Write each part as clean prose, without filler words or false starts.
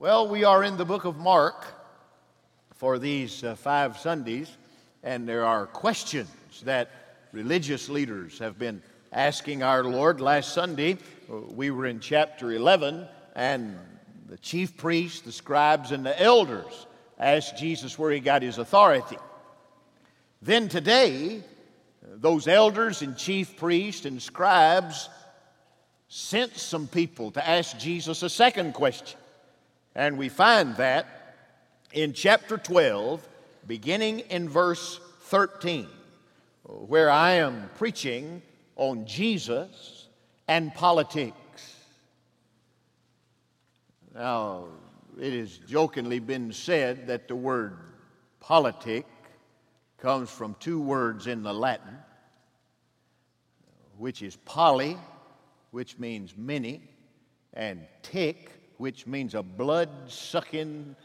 Well, we are in the book of Mark for these 5 Sundays, and there are questions that religious leaders have been asking our Lord. Last Sunday, we were in chapter 11, and the chief priests, the scribes, and the elders asked Jesus where he got his authority. Then today, those elders and chief priests and scribes sent some people to ask Jesus a second question. And we find that in chapter 12, beginning in verse 13, where I am preaching on Jesus and politics. Now, it has jokingly been said that the word politic comes from 2 words in the Latin, which is poly, which means many, and tic, which means a blood-sucking.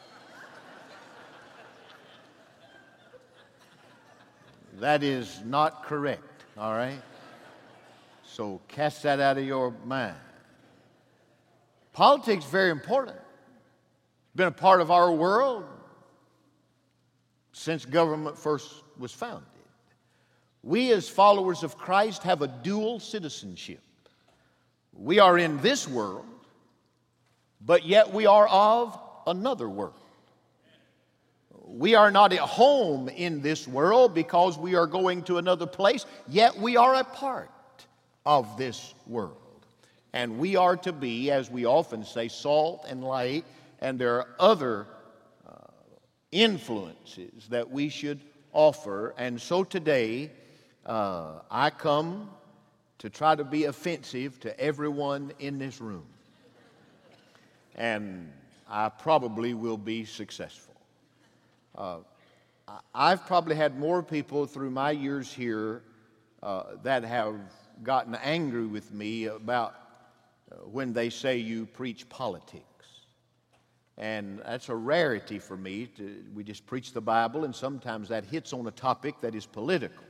That is not correct, all right? So cast that out of your mind. Politics is very important. It's been a part of our world since government first was founded. We as followers of Christ have a dual citizenship. We are in this world, but yet we are of another world. We are not at home in this world because we are going to another place, yet we are a part of this world. And we are to be, as we often say, salt and light, and there are other influences that we should offer. And so today, I come to try to be offensive to everyone in this room. And I probably will be successful. I've probably had more people through my years here that have gotten angry with me about when they say you preach politics. And that's a rarity for me. We just preach the Bible, and sometimes that hits on a topic that is political.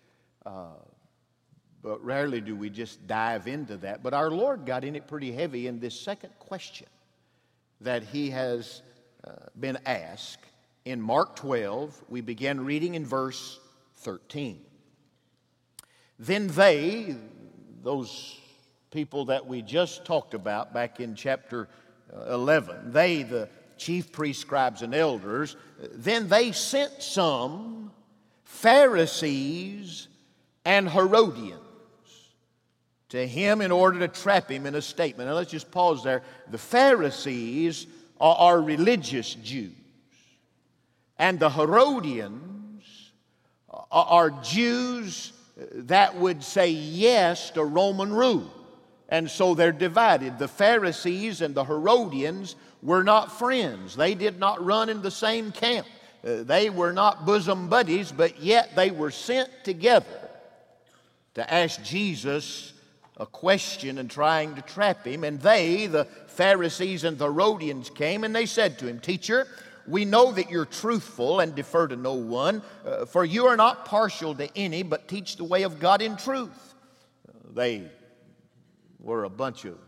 But rarely do we just dive into that. But our Lord got in it pretty heavy in this second question that he has been asked. In Mark 12, we began reading in verse 13. Then they, those people that we just talked about back in chapter 11, they, the chief priests, scribes, and elders, then they sent some Pharisees and Herodians to him in order to trap him in a statement. Now let's just pause there. The Pharisees are religious Jews, and the Herodians are Jews that would say yes to Roman rule. And so they're divided. The Pharisees and the Herodians were not friends. They did not run in the same camp. They were not bosom buddies, but yet they were sent together to ask Jesus a question and trying to trap him. And they, the Pharisees and the Herodians, came and they said to him, "Teacher, we know that you're truthful and defer to no one, for you are not partial to any, but teach the way of God in truth." They were a bunch of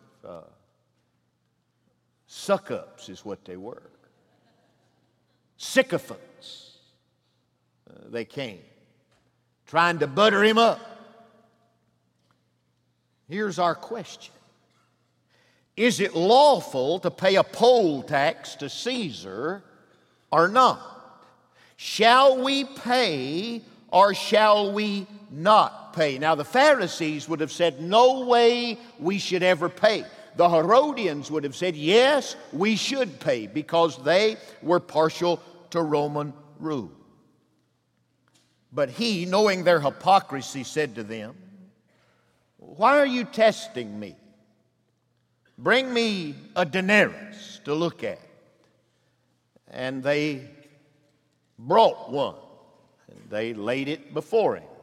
suck-ups is what they were. Sycophants. They came, trying to butter him up. Here's our question. Is it lawful to pay a poll tax to Caesar or not? Shall we pay or shall we not pay? Now the Pharisees would have said, no way we should ever pay. The Herodians would have said, yes, we should pay, because they were partial to Roman rule. But he, knowing their hypocrisy, said to them, "Why are you testing me? Bring me a denarius to look at." And they brought one, and they laid it before him.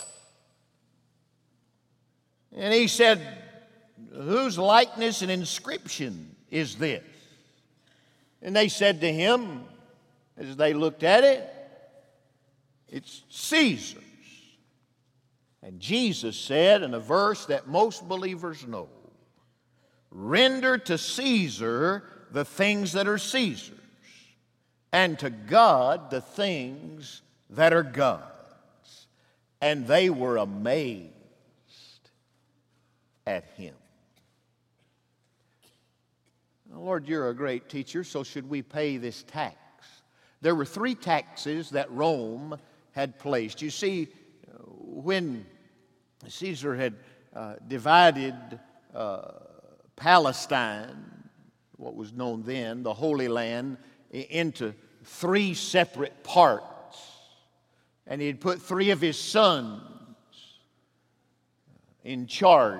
And he said, "Whose likeness and inscription is this?" And they said to him, as they looked at it, "It's Caesar's." And Jesus said in a verse that most believers know, "Render to Caesar the things that are Caesar's, and to God the things that are God's. And they were amazed at him. Lord, you're a great teacher, so should we pay this tax? There were 3 taxes that Rome had placed. You see, when Caesar had divided Palestine, what was known then, the Holy Land, into 3 separate parts, and he had put 3 of his sons in charge.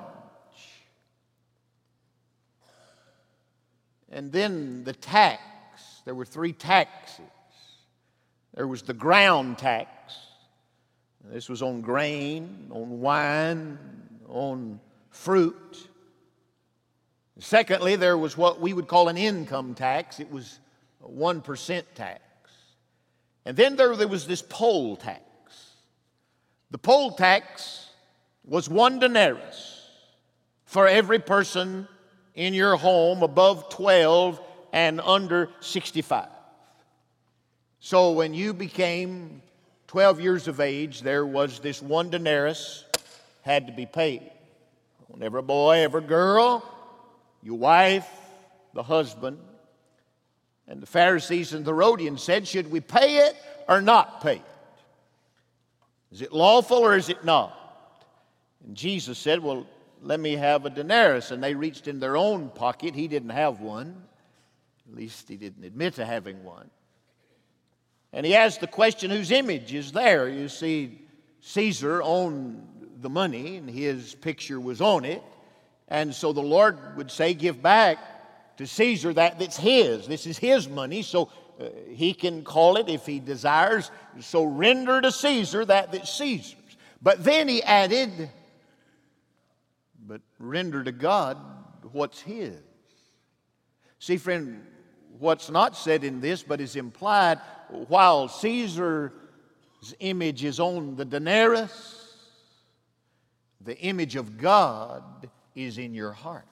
And then the tax, there were 3 taxes. There was the ground tax. This was on grain, on wine, on fruit. Secondly, there was what we would call an income tax. It was a 1% tax. And then there was this poll tax. The poll tax was 1 denarius for every person in your home above 12 and under 65. So when you became 12 years of age, there was this 1 denarius had to be paid on every boy, every girl, your wife, the husband. And the Pharisees and the Herodians said, should we pay it or not pay it? Is it lawful or is it not? And Jesus said, well, let me have a denarius. And they reached in their own pocket. He didn't have one. At least he didn't admit to having one. And he asked the question, whose image is there? You see, Caesar owned the money, and his picture was on it. And so the Lord would say, give back to Caesar that's his. This is his money, so he can call it if he desires. So render to Caesar that's Caesar's. But then he added, but render to God what's his. See, friend, what's not said in this but is implied, while Caesar's image is on the denarius, the image of God is in your heart.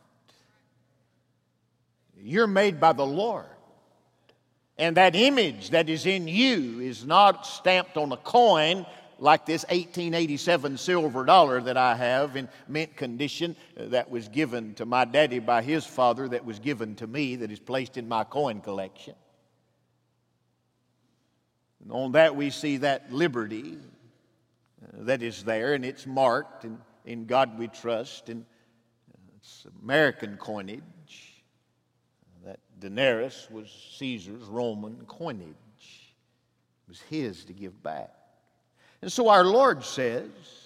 You're made by the Lord. And that image that is in you is not stamped on a coin like this 1887 silver dollar that I have in mint condition that was given to my daddy by his father, that was given to me, that is placed in my coin collection. And on that we see that liberty that is there, and it's marked, and in God we trust, and it's American coinage. That denarius was Caesar's Roman coinage. It was his to give back. And so our Lord says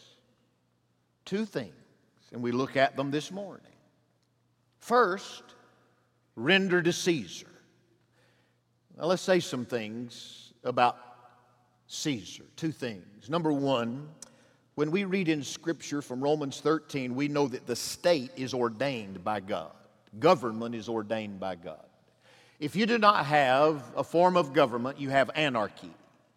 2 things, and we look at them this morning. First, render to Caesar. Now let's say some things about Caesar. 2 things. Number 1, when we read in Scripture from Romans 13, we know that the state is ordained by God. Government is ordained by God. If you do not have a form of government, you have anarchy.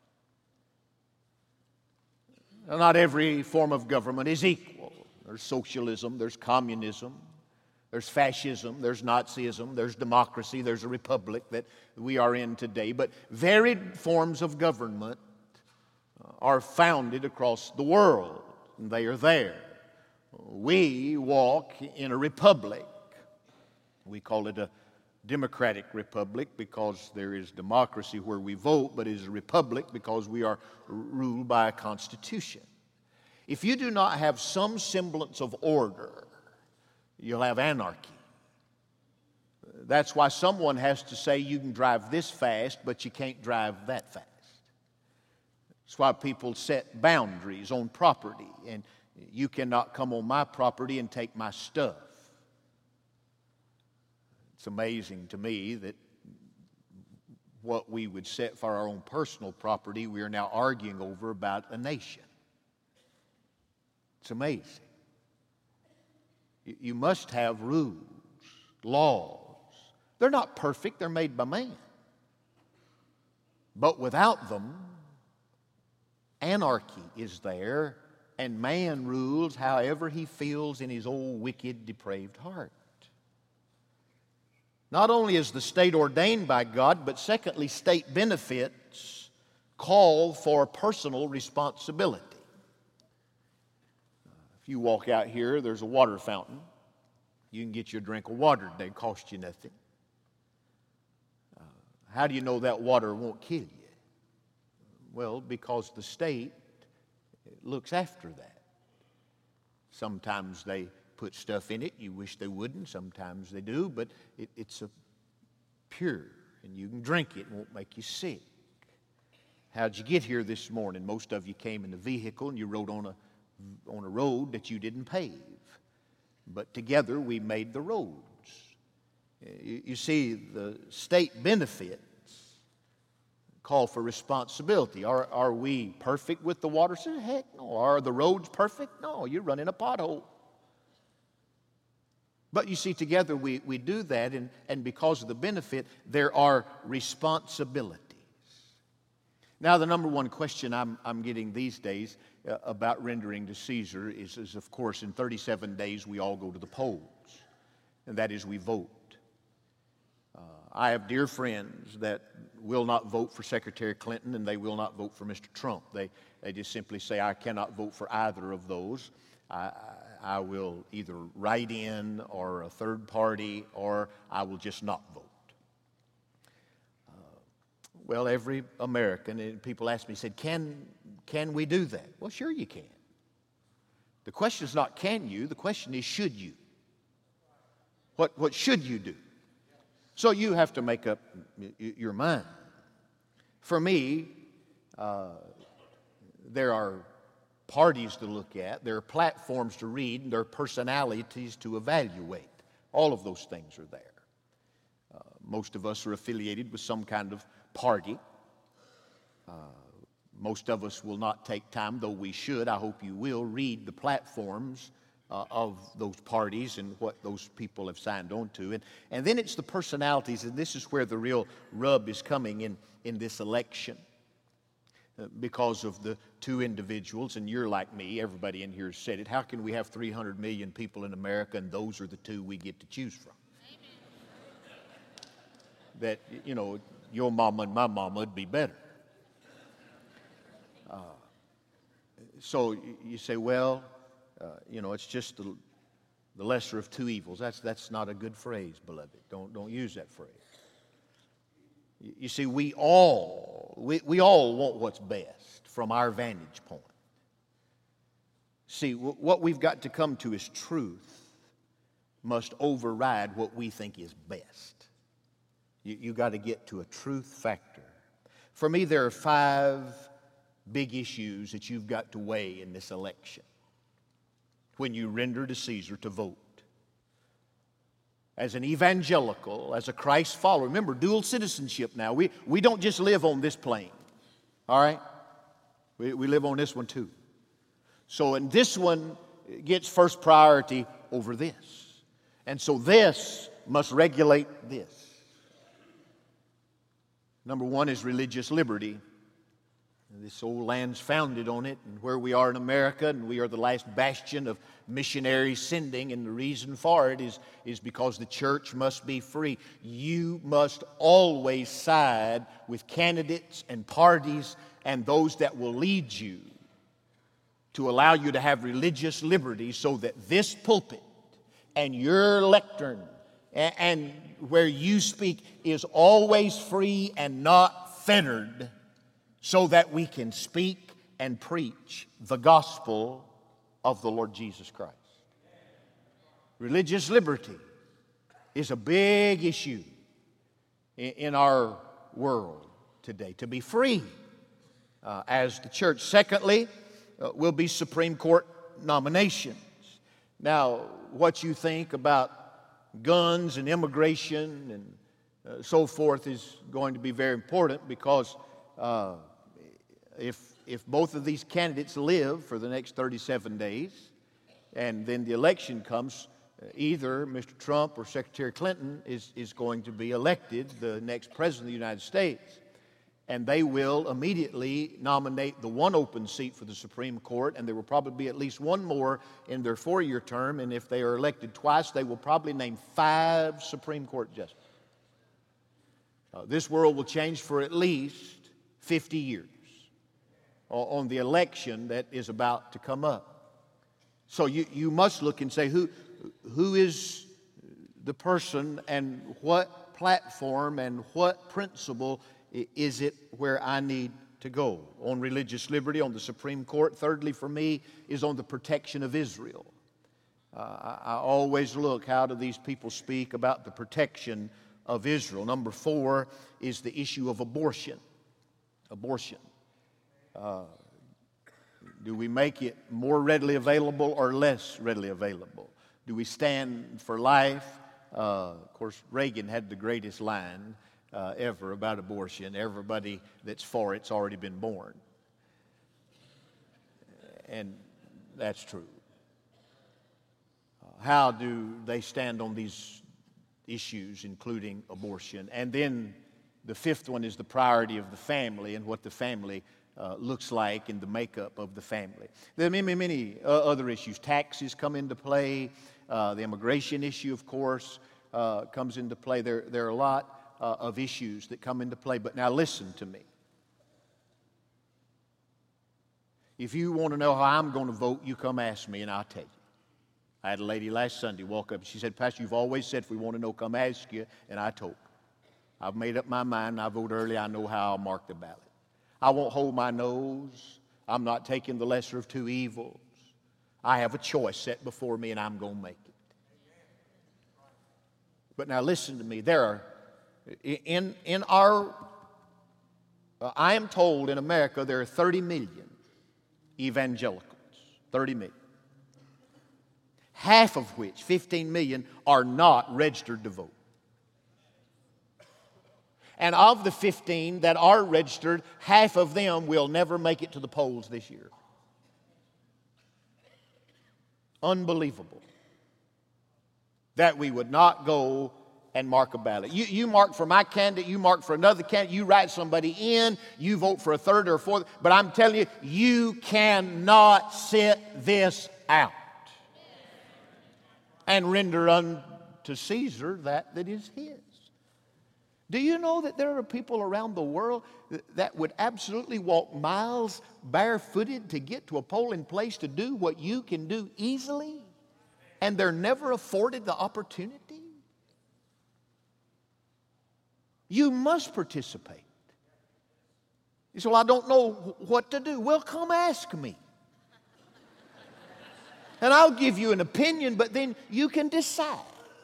Not every form of government is equal. There's socialism, there's communism, there's fascism, there's Nazism, there's democracy, there's a republic that we are in today. But varied forms of government are founded across the world, and they are there. We walk in a republic. We call it a democratic republic because there is democracy where we vote, but it is a republic because we are ruled by a constitution. If you do not have some semblance of order, you'll have anarchy. That's why someone has to say you can drive this fast, but you can't drive that fast. That's why people set boundaries on property, and you cannot come on my property and take my stuff. It's amazing to me that what we would set for our own personal property, we are now arguing over about a nation. It's amazing. You must have rules, laws. They're not perfect, they're made by man. But without them, anarchy is there, and man rules however he feels in his old, wicked, depraved heart. Not only is the state ordained by God, but secondly, state benefits call for personal responsibility. If you walk out here, there's a water fountain. You can get your drink of water. They cost you nothing. How do you know that water won't kill you? Well, because the state looks after that. Sometimes they put stuff in it you wish they wouldn't. Sometimes they do, but it's pure, and you can drink it. It won't make you sick. How'd you get here this morning? Most of you came in a vehicle and you rode on a road that you didn't pave. But together we made the roads. You see, the state benefits call for responsibility. Are we perfect with the water? Heck no. Are the roads perfect? No, you're running a pothole. But you see, together we do that, and because of the benefit, there are responsibilities. Now, the number one question I'm getting these days about rendering to Caesar is, of course, in 37 days we all go to the polls, and that is we vote. I have dear friends that will not vote for Secretary Clinton, and they will not vote for Mr. Trump. They just simply say, I cannot vote for either of those. I will either write in or a third party, or I will just not vote. Well, every American, and people ask me, said, can we do that? Well, sure you can. The question is not can you, the question is should you. What should you do? So you have to make up your mind. For me, there are parties to look at, there are platforms to read, and there are personalities to evaluate. All of those things are there. Most of us are affiliated with some kind of party. Most of us will not take time, though we should. I hope you will read the platforms of those parties and what those people have signed on to. And then it's the personalities, and this is where the real rub is coming in this election. Because of the two individuals, and you're like me, everybody in here has said it, how can we have 300 million people in America and those are the two we get to choose from? That, you know, your mama and my mama would be better. So you say, well, you know, it's just the lesser of two evils. That's not a good phrase, beloved. Don't use that phrase. You see, we all want what's best from our vantage point. See, what we've got to come to is truth must override what we think is best. You got to get to a truth factor. For me, there are 5 big issues that you've got to weigh in this election when you render to Caesar to vote. As an evangelical, as a Christ follower, remember, dual citizenship now. We don't just live on this plane, all right? We live on this one too. So, and this one gets first priority over this. And so this must regulate this. Number 1 is religious liberty. This old land's founded on it, and where we are in America, and we are the last bastion of missionary sending, and the reason for it is because the church must be free. You must always side with candidates and parties and those that will lead you to allow you to have religious liberty so that this pulpit and your lectern and where you speak is always free and not fettered, so that we can speak and preach the gospel of the Lord Jesus Christ. Religious liberty is a big issue in our world today, to be free as the church. Secondly, will be Supreme Court nominations. Now, what you think about guns and immigration and so forth is going to be very important, because if both of these candidates live for the next 37 days and then the election comes, either Mr. Trump or Secretary Clinton is going to be elected the next president of the United States. And they will immediately nominate the one open seat for the Supreme Court, and there will probably be at least one more in their 4-year term. And if they are elected twice, they will probably name 5 Supreme Court justices. This world will change for at least 50 years on the election that is about to come up. So you must look and say, who is the person and what platform and what principle is it where I need to go? On religious liberty, on the Supreme Court. Thirdly, for me, is on the protection of Israel. I always look, how do these people speak about the protection of Israel? Number 4 is the issue of abortion. Abortion. Do we make it more readily available or less readily available? Do we stand for life? Of course, Reagan had the greatest line ever about abortion. Everybody that's for it's already been born. And that's true. How do they stand on these issues, including abortion? And then the 5th one is the priority of the family and what the family looks like in the makeup of the family. There are many other issues. Taxes come into play. The immigration issue, of course, comes into play. There are a lot of issues that come into play. But now listen to me. If you want to know how I'm going to vote, you come ask me and I'll tell you. I had a lady last Sunday walk up and she said, Pastor, you've always said if we want to know, come ask you. And I told her. I've made up my mind. I vote early. I know how I'll mark the ballot. I won't hold my nose. I'm not taking the lesser of two evils. I have a choice set before me and I'm going to make it. But now listen to me. There are, I am told in America there are 30 million evangelicals. 30 million. Half of which, 15 million, are not registered to vote. And of the 15 that are registered, half of them will never make it to the polls this year. Unbelievable that we would not go and mark a ballot. You mark for my candidate, you mark for another candidate, you write somebody in, you vote for a third or a fourth, but I'm telling you, you cannot sit this out and render unto Caesar that is his. Do you know that there are people around the world that would absolutely walk miles barefooted to get to a polling place to do what you can do easily, and they're never afforded the opportunity? You must participate. You say, well, I don't know what to do. Well, come ask me. And I'll give you an opinion, but then you can decide.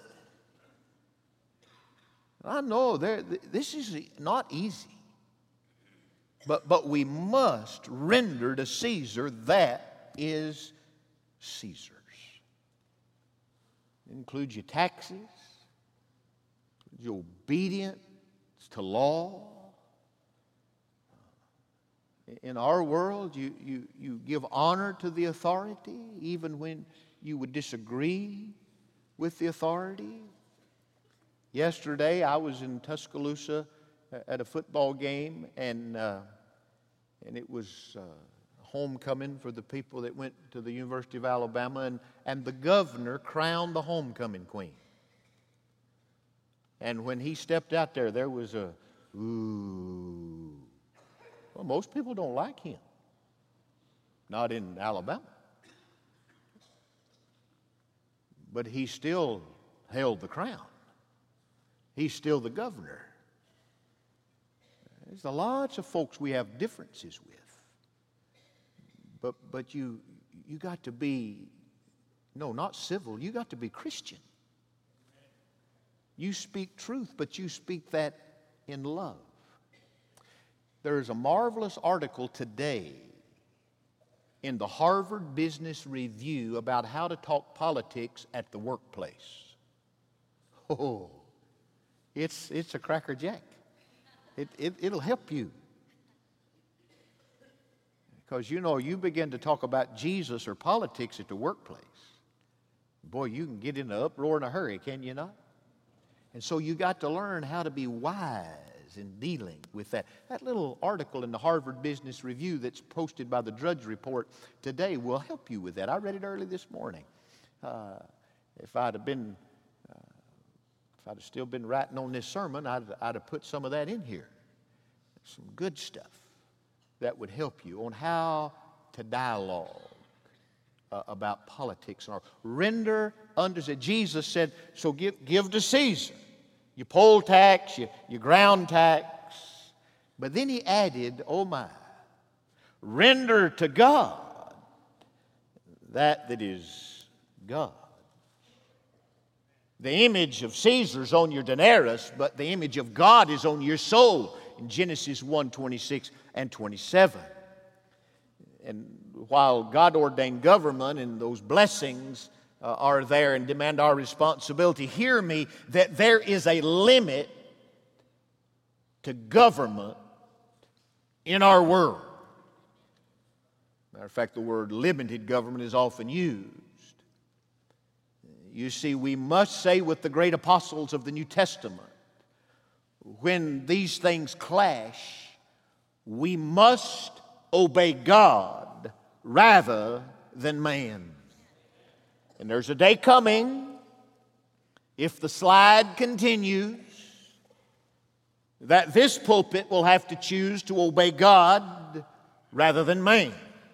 I know this is not easy. But we must render to Caesar that is Caesar's. It includes your taxes, your obedience to law. In our world, you give honor to the authority, even when you would disagree with the authority. Yesterday, I was in Tuscaloosa at a football game, and it was homecoming for the people that went to the University of Alabama, and the governor crowned the homecoming queen. And when he stepped out there was a, ooh. Well, most people don't like him. Not in Alabama. But he still held the crown. He's still the governor. There's lots of folks we have differences with. But you got to be, no, not civil, you got to be Christian. You speak truth, but you speak that in love. There's a marvelous article today in the Harvard Business Review about how to talk politics at the workplace. Oh, it's a crackerjack. It'll help you. Because you begin to talk about Jesus or politics at the workplace. Boy, you can get in an uproar in a hurry, can you not? And so you got to learn how to be wise in dealing with that. That little article in the Harvard Business Review that's posted by the Drudge Report today will help you with that. I read it early this morning. If I'd have been If I'd have still been writing on this sermon, I'd have put some of that in here. Some good stuff that would help you on how to dialogue about politics. Render unto Caesar. Jesus said, so give to Caesar. You poll tax, you ground tax. But then he added, oh my, render to God that is God. The image of Caesar's on your denarius, but the image of God is on your soul in Genesis 1:26 and 27. And while God ordained government and those blessings are there and demand our responsibility, hear me that there is a limit to government in our world. Matter of fact, the word limited government is often used. You see, we must say with the great apostles of the New Testament, when these things clash, we must obey God rather than man. And there's a day coming, if the slide continues, that this pulpit will have to choose to obey God rather than man.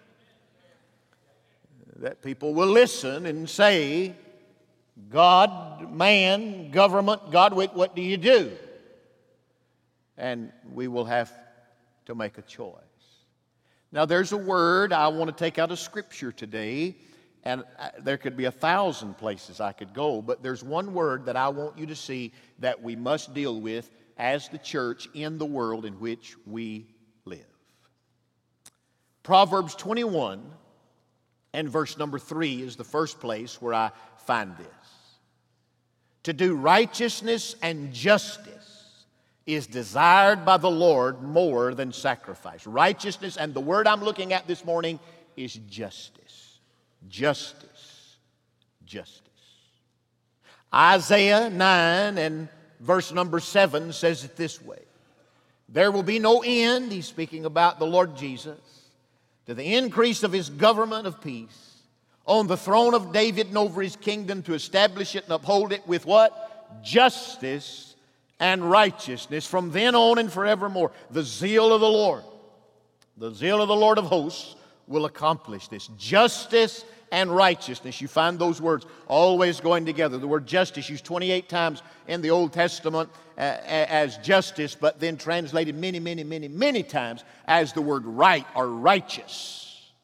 That people will listen and say, God, man, government, God, what do you do? And we will have to make a choice. Now, there's a word I want to take out of Scripture today, and there could be 1,000 places I could go, but there's one word that I want you to see that we must deal with as the church in the world in which we live. Proverbs 21 and verse number 3 is the first place where I find this. To do righteousness and justice is desired by the Lord more than sacrifice. Righteousness, and the word I'm looking at this morning is justice. Justice. Justice. Isaiah 9 and verse number 7 says it this way. There will be no end, he's speaking about the Lord Jesus, to the increase of his government of peace on the throne of David and over his kingdom, to establish it and uphold it with what? Justice and righteousness from then on and forevermore. The zeal of the Lord of hosts will accomplish this. Justice and righteousness. You find those words always going together. The word justice used 28 times in the Old Testament as justice, but then translated many times as the word right or righteous.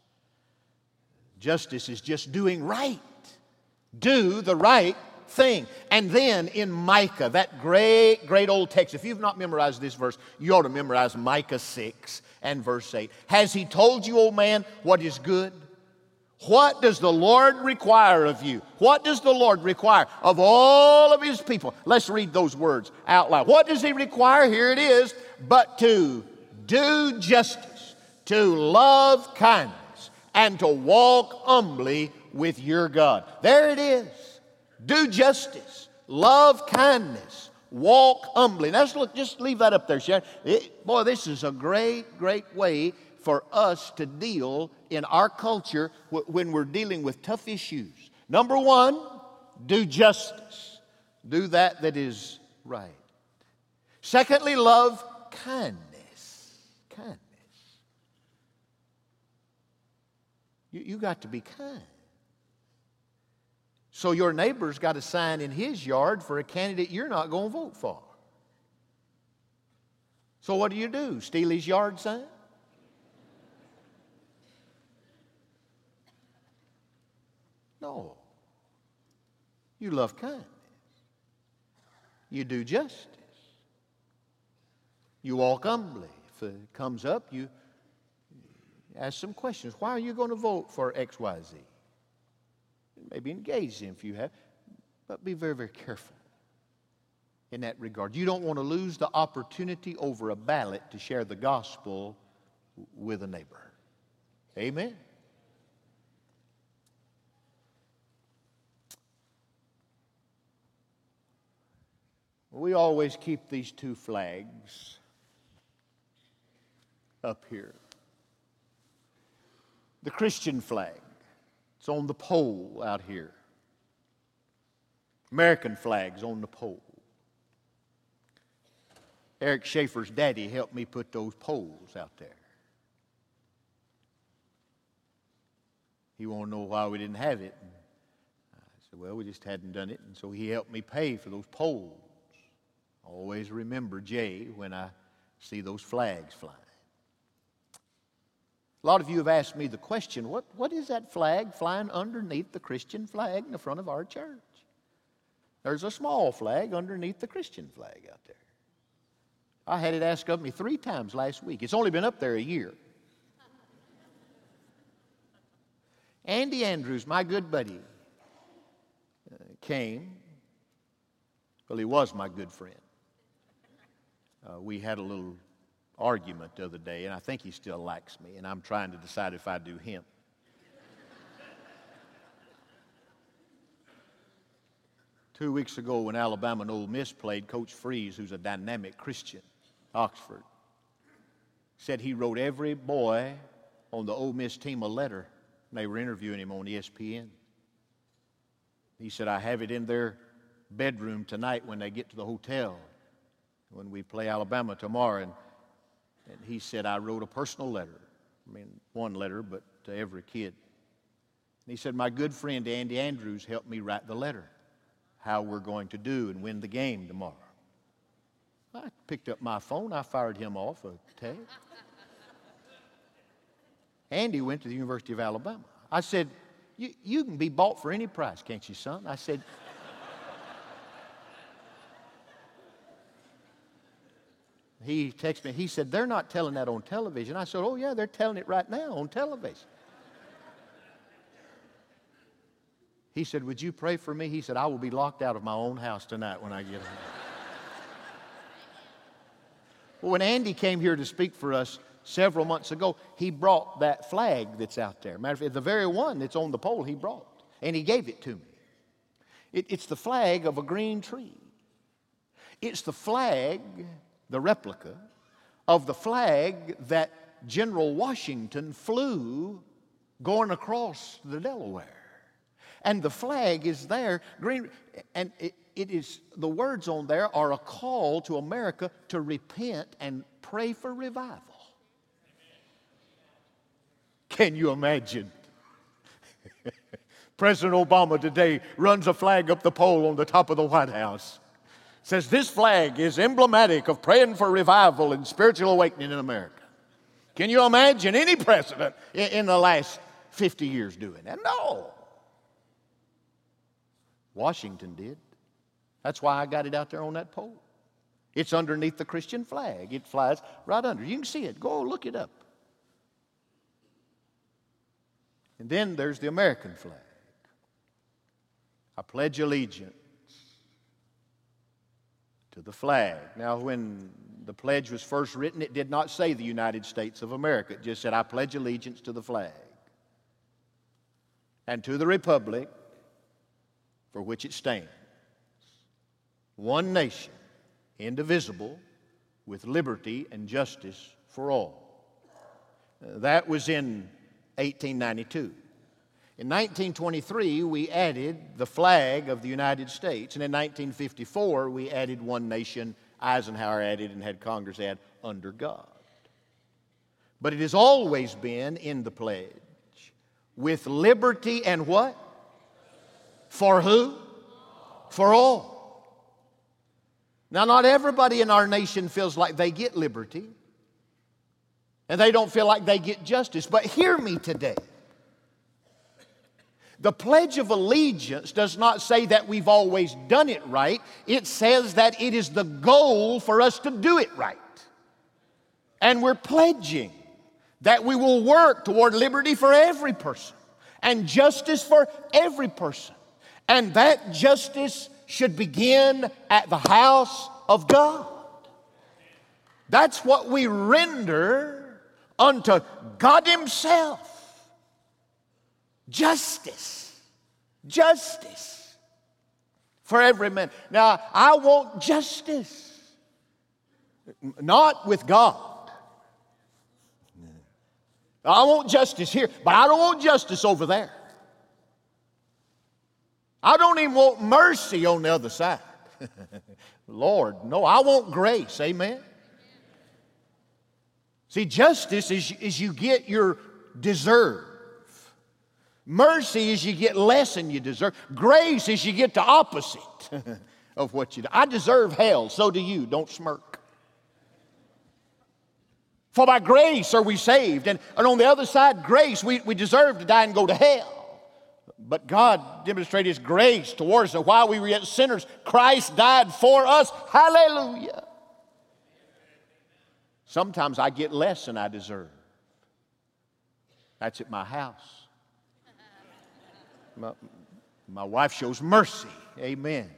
Justice is just doing right. Do the right thing. And then in Micah, that great old text, if you've not memorized this verse, you ought to memorize Micah 6 and verse 8. Has he told you, O man, what is good? What does the Lord require of you? What does the Lord require of all of his people? Let's read those words out loud. What does he require? Here it is. But to do justice, to love kindness, and to walk humbly with your God. There it is. Do justice, love kindness, walk humbly. Now, look, just leave that up there, Sharon. Boy, this is a great way for us to deal in our culture when we're dealing with tough issues. Number one, do justice. Do that is right. Secondly, love kindness. Kindness. You got to be kind. So your neighbor's got a sign in his yard for a candidate you're not going to vote for. So what do? Steal his yard sign? No. You love kindness. You do justice. You walk humbly. If it comes up, you ask some questions. Why are you going to vote for XYZ? Maybe engage them if you have, but be very careful in that regard. You don't want to lose the opportunity over a ballot to share the gospel with a neighbor. Amen. We always keep these two flags up here. The Christian flag, it's on the pole out here. American flag's on the pole. Eric Schaefer's daddy helped me put those poles out there. He wanted to know why we didn't have it. And I said, well, we just hadn't done it. And so he helped me pay for those poles. I always remember Jay when I see those flags flying. A lot of you have asked me the question, what is that flag flying underneath the Christian flag in the front of our church? There's a small flag underneath the Christian flag out there. I had it asked of me 3 times last week. It's only been up there a year. Andy Andrews, my good buddy, came. Well, he was my good friend. We had a little argument the other day, and I think he still likes me, and I'm trying to decide if I do him. 2 weeks ago when Alabama and Ole Miss played, Coach Freeze, who's a dynamic Christian, Oxford, said he wrote every boy on the Ole Miss team a letter. They were interviewing him on ESPN. He said, I have it in their bedroom tonight when they get to the hotel, when we play Alabama tomorrow. And he said, I wrote a personal letter. I mean, one letter, but to every kid. And he said, my good friend Andy Andrews helped me write the letter, how we're going to do and win the game tomorrow. I picked up my phone. I fired him off a text. Andy went to the University of Alabama. I said, you can be bought for any price, can't you, son? I said, he texted me. He said, they're not telling that on television. I said, oh, yeah, they're telling it right now on television. He said, would you pray for me? He said, I will be locked out of my own house tonight when I get home. Well, when Andy came here to speak for us several months ago, he brought that flag that's out there. Matter of fact, the very one that's on the pole he brought, and he gave it to me. It's the flag of a green tree. It's the flag, the replica, of the flag that General Washington flew going across the Delaware. And the flag is there, green, and it is, the words on there are a call to America to repent and pray for revival. Can you imagine? President Obama today runs a flag up the pole on the top of the White House. Says this flag is emblematic of praying for revival and spiritual awakening in America. Can you imagine any president in the last 50 years doing that? No. Washington did. That's why I got it out there on that pole. It's underneath the Christian flag. It flies right under. You can see it. Go look it up. And then there's the American flag. I pledge allegiance to the flag. Now, when the pledge was first written, it did not say the United States of America. It just said, I pledge allegiance to the flag and to the republic for which it stands, one nation, indivisible, with liberty and justice for all. That was in 1892. In 1923, we added the flag of the United States, and in 1954, we added one nation. Eisenhower added and had Congress add, under God. But it has always been in the pledge, with liberty and what? For who? For all. Now, not everybody in our nation feels like they get liberty, and they don't feel like they get justice. But hear me today. The Pledge of Allegiance does not say that we've always done it right. It says that it is the goal for us to do it right. And we're pledging that we will work toward liberty for every person and justice for every person. And that justice should begin at the house of God. That's what we render unto God Himself. Justice. Justice for every man. Now, I want justice. Not with God. I want justice here, but I don't want justice over there. I don't even want mercy on the other side. Lord, no, I want grace. Amen. See, justice is you get your deserve. Mercy is you get less than you deserve. Grace is you get the opposite of what you do. I deserve hell, so do you. Don't smirk. For by grace are we saved. And on the other side, grace, we deserve to die and go to hell. But God demonstrated His grace towards us. And while we were yet sinners, Christ died for us. Hallelujah. Sometimes I get less than I deserve. That's at my house. My wife shows mercy. Amen.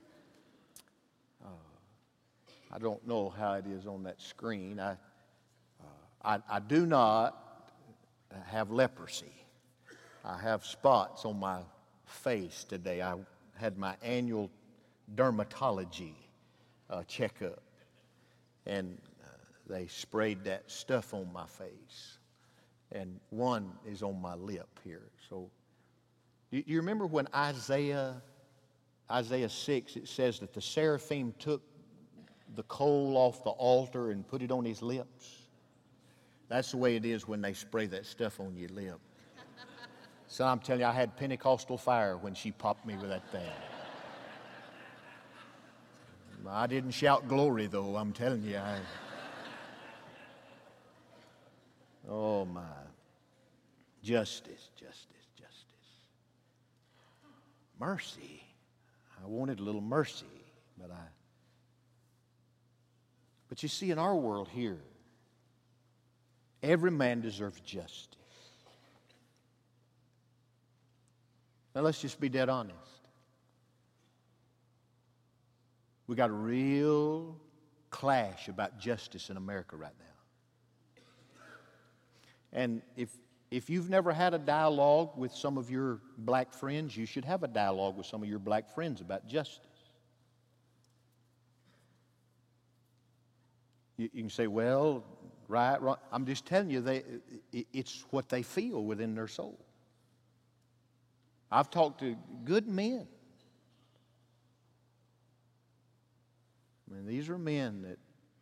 I don't know how it is on that screen. I do not have leprosy. I have spots on my face today. I had my annual dermatology checkup, and they sprayed that stuff on my face, and one is on my lip here. So, you remember when Isaiah 6, it says that the seraphim took the coal off the altar and put it on his lips? That's the way it is when they spray that stuff on your lip. So I'm telling you, I had Pentecostal fire when she popped me with that thing. I didn't shout glory, though, I'm telling you. Oh, my. Justice, justice, justice. Mercy. I wanted a little mercy, but you see, in our world here, every man deserves justice. Now, let's just be dead honest. We got a real clash about justice in America right now. And if you've never had a dialogue with some of your black friends, you should have a dialogue with some of your black friends about justice. You can say, well, right, wrong. I'm just telling you, it's what they feel within their soul. I've talked to good men. I mean, these are men that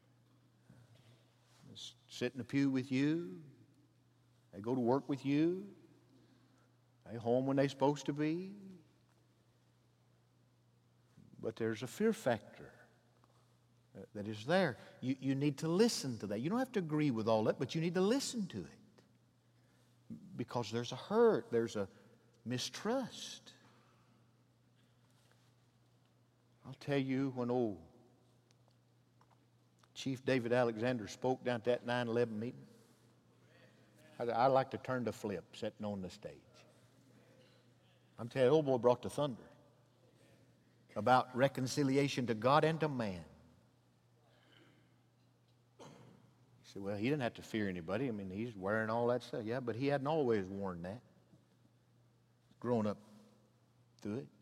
sit in the pew with you. They go to work with you. They're home when they're supposed to be. But there's a fear factor that is there. You need to listen to that. You don't have to agree with all that, but you need to listen to it. Because there's a hurt, there's a mistrust. I'll tell you, when old Chief David Alexander spoke down at that 9/11 meeting, I like to turn the flip sitting on the stage. I'm telling you, old boy brought the thunder about reconciliation to God and to man. He said, well, he didn't have to fear anybody. I mean, he's wearing all that stuff. Yeah, but he hadn't always worn that. Grown up through it.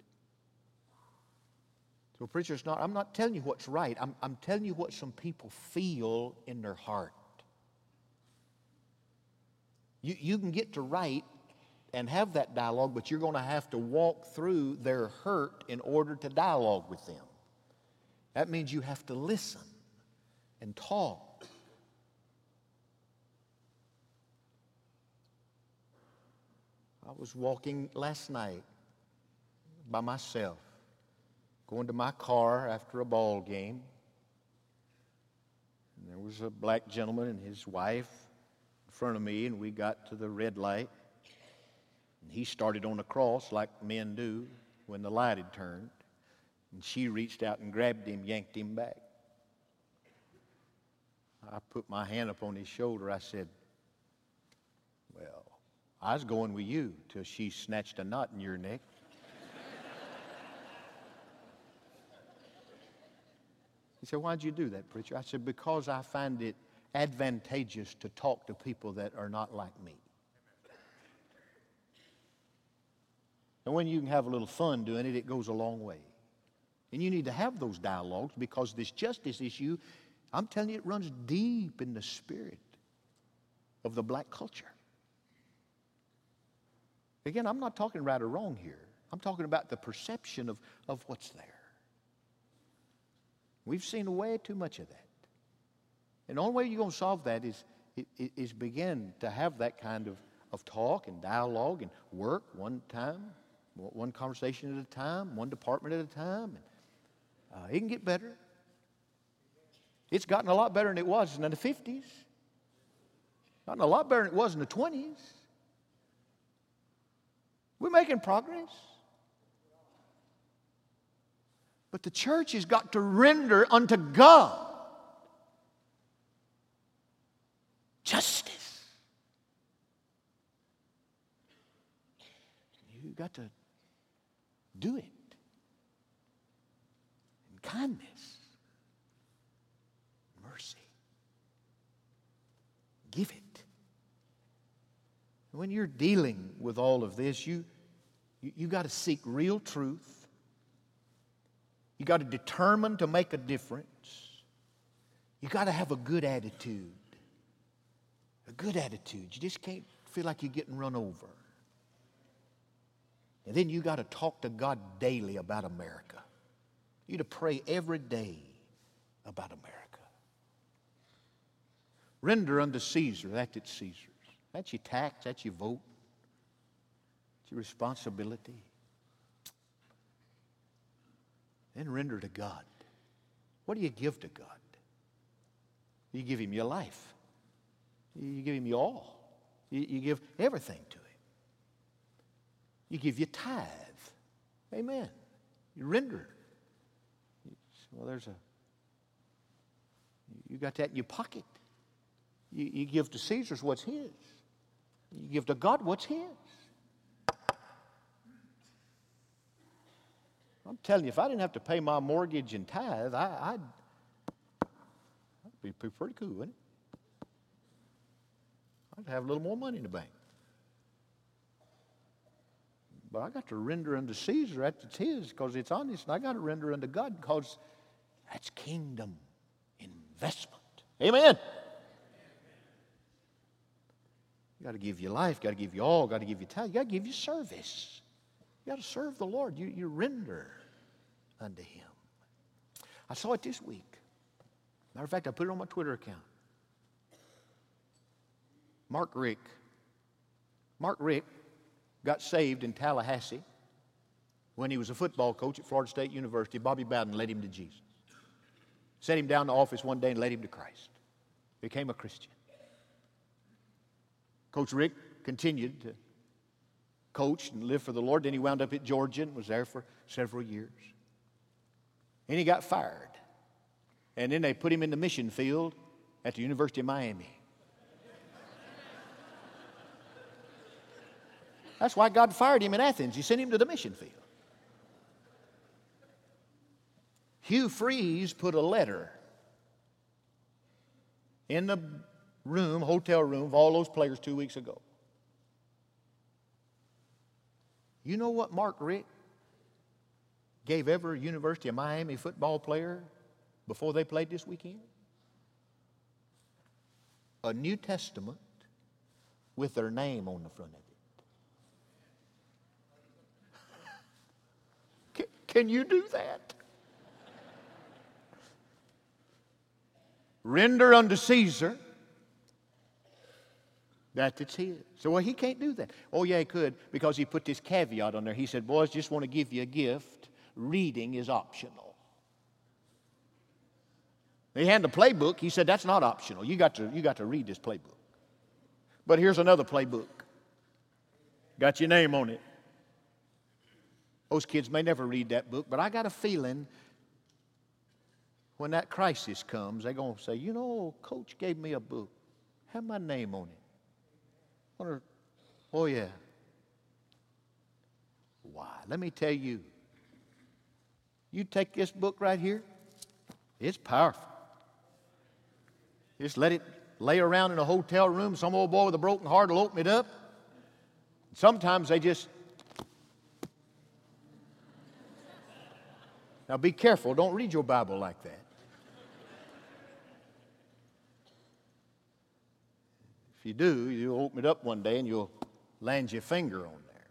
So, preacher, I'm not telling you what's right. I'm telling you what some people feel in their heart. You can get to right and have that dialogue, but you're going to have to walk through their hurt in order to dialogue with them. That means you have to listen and talk. I was walking last night by myself, going to my car after a ball game. And there was a black gentleman and his wife in front of me, and we got to the red light. And he started on the cross like men do when the light had turned. And she reached out and grabbed him, yanked him back. I put my hand up on his shoulder. I said, well, I was going with you till she snatched a knot in your neck. He said, why'd you do that, preacher? I said, because I find it advantageous to talk to people that are not like me. And when you can have a little fun doing it, it goes a long way. And you need to have those dialogues because this justice issue, I'm telling you, it runs deep in the spirit of the black culture. Again, I'm not talking right or wrong here. I'm talking about the perception of what's there. We've seen way too much of that. And the only way you're going to solve that is begin to have that kind of talk and dialogue and work one time, one conversation at a time, one department at a time. It can get better. It's gotten a lot better than it was in the 50s. Gotten a lot better than it was in the 20s. We're making progress. But the church has got to render unto God justice. You've got to do it in kindness, mercy. Give it. When you're dealing with all of this, you got to seek real truth. You got to determine to make a difference. You got to have a good attitude. A good attitude. You just can't feel like you're getting run over. And then you got to talk to God daily about America. You to pray every day about America. Render unto Caesar that that's Caesar's. That's your tax, that's your vote. It's your responsibility. Then render to God. What do you give to God? You give Him your life. You give Him your all. You give everything to Him. You give your tithe. Amen. You render. Well, you got that in your pocket. You give to Caesar's what's his. You give to God what's his. I'm telling you, if I didn't have to pay my mortgage and tithe, I'd be pretty cool, wouldn't it? I'd have a little more money in the bank. But I got to render unto Caesar, that's his, because it's honest, and I got to render unto God because that's kingdom investment. Amen. You got to give your life, got to give you all, got to give you time, you got to give your service. You got to serve the Lord. You render unto Him. I saw it this week. Matter of fact, I put it on my Twitter account. Mark Rick got saved in Tallahassee when he was a football coach at Florida State University. Bobby Bowden led him to Jesus. Set him down in the office one day and led him to Christ. Became a Christian. Coach Rick continued to coach and live for the Lord. Then he wound up at Georgia and was there for several years. And he got fired. And then they put him in the mission field at the University of Miami. That's why God fired him in Athens. He sent him to the mission field. Hugh Freeze put a letter in the hotel room of all those players 2 weeks ago. You know what Mark Rick gave every University of Miami football player before they played this weekend? A New Testament with their name on the front of it. Can you do that? Render unto Caesar that it's his. So, well, he can't do that. Oh, yeah, he could, because he put this caveat on there. He said, boys, just want to give you a gift. Reading is optional. They had the playbook. He said, that's not optional. You got to read this playbook. But here's another playbook. Got your name on it. Those kids may never read that book, but I got a feeling when that crisis comes, they're going to say, you know, Coach gave me a book. Have my name on it. Oh, yeah. Why? Let me tell you. You take this book right here, it's powerful. Just let it lay around in a hotel room. Some old boy with a broken heart will open it up. Sometimes they just... Now be careful. Don't read your Bible like that. If you do, you'll open it up one day and you'll land your finger on there.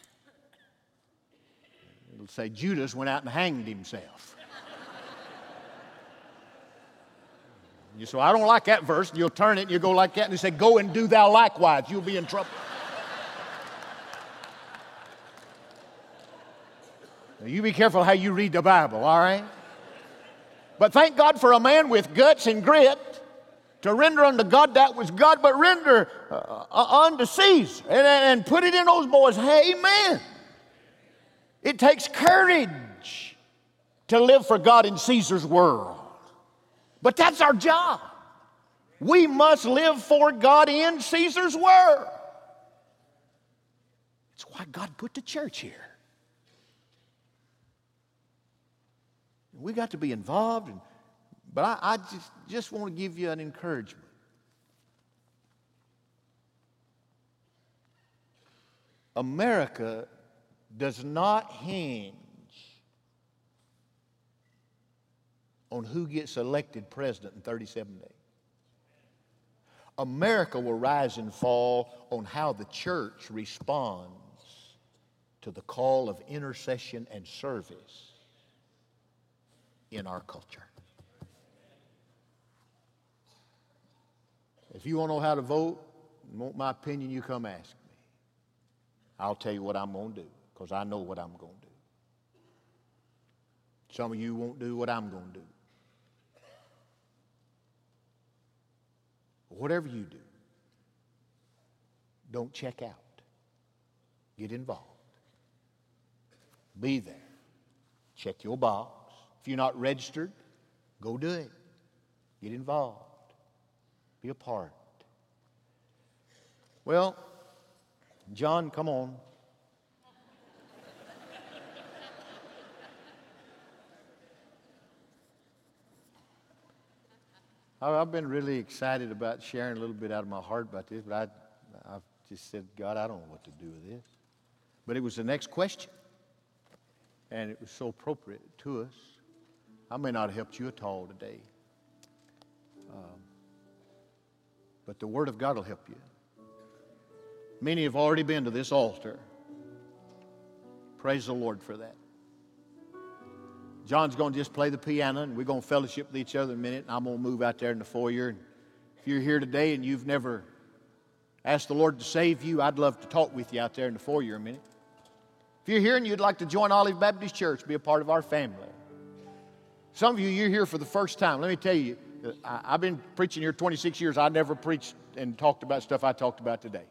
It'll say Judas went out and hanged himself. You say, I don't like that verse. And you'll turn it and you'll go like that. And you say, go and do thou likewise. You'll be in trouble. Now, you be careful how you read the Bible, all right? But thank God for a man with guts and grit to render unto God that was God, but render unto Caesar. And put it in those boys' amen. It takes courage to live for God in Caesar's world. But that's our job. We must live for God in Caesar's world. It's why God put the church here. We got to be involved, but I just want to give you an encouragement. America does not hinge on who gets elected president in 37 days. America will rise and fall on how the church responds to the call of intercession and service in our culture. If you want to know how to vote and want my opinion, you come ask me. I'll tell you what I'm going to do, because I know what I'm going to do. Some of you won't do what I'm going to do. Whatever you do, don't check out. Get involved. Be there. Check your box. If you're not registered, go do it. Get involved. Be a part. Well, John, come on. I've been really excited about sharing a little bit out of my heart about this, but I've just said, God, I don't know what to do with this. But it was the next question, and it was so appropriate to us. I may not have helped you at all today, but the Word of God will help you. Many have already been to this altar. Praise the Lord for that. John's going to just play the piano, and we're going to fellowship with each other in a minute, and I'm going to move out there in the foyer. And if you're here today and you've never asked the Lord to save you, I'd love to talk with you out there in the foyer a minute. If you're here and you'd like to join Olive Baptist Church, be a part of our family. Some of you, you're here for the first time. Let me tell you, I've been preaching here 26 years. I never preached and talked about stuff I talked about today.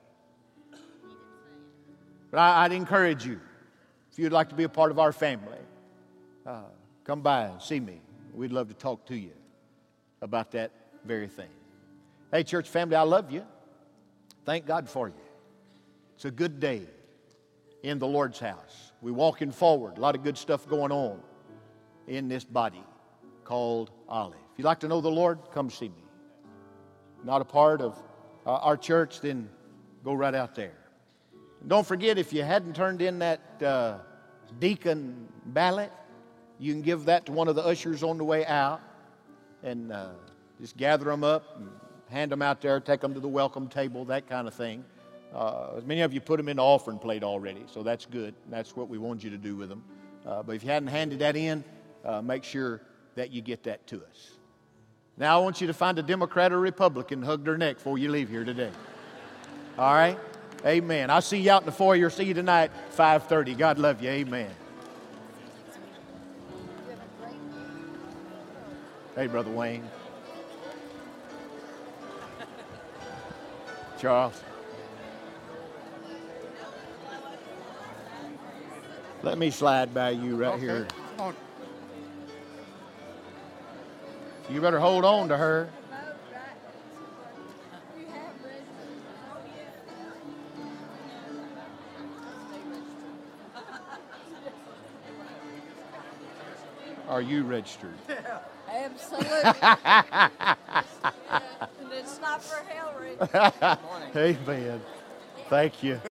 But I'd encourage you, if you'd like to be a part of our family, come by and see me. We'd love to talk to you about that very thing. Hey, church family, I love you. Thank God for you. It's a good day in the Lord's house. We're walking forward. A lot of good stuff going on in this body called Olive. If you'd like to know the Lord, come see me. Not a part of our church, then go right out there. And don't forget, if you hadn't turned in that deacon ballot, you can give that to one of the ushers on the way out, and just gather them up and hand them out there, take them to the welcome table, that kind of thing. Many of you put them in the offering plate already, so that's good. That's what we want you to do with them. But if you hadn't handed that in, make sure that you get that to us. Now I want you to find a Democrat or Republican and hug their neck before you leave here today. All right? Amen. I'll see you out in the foyer. See you tonight, 5:30. God love you. Amen. Hey, Brother Wayne. Charles. Let me slide by you right here. Come on. You better hold on to her. Are you registered? Yeah. Absolutely. Yeah, and it's not for Hillary. Amen. Thank you.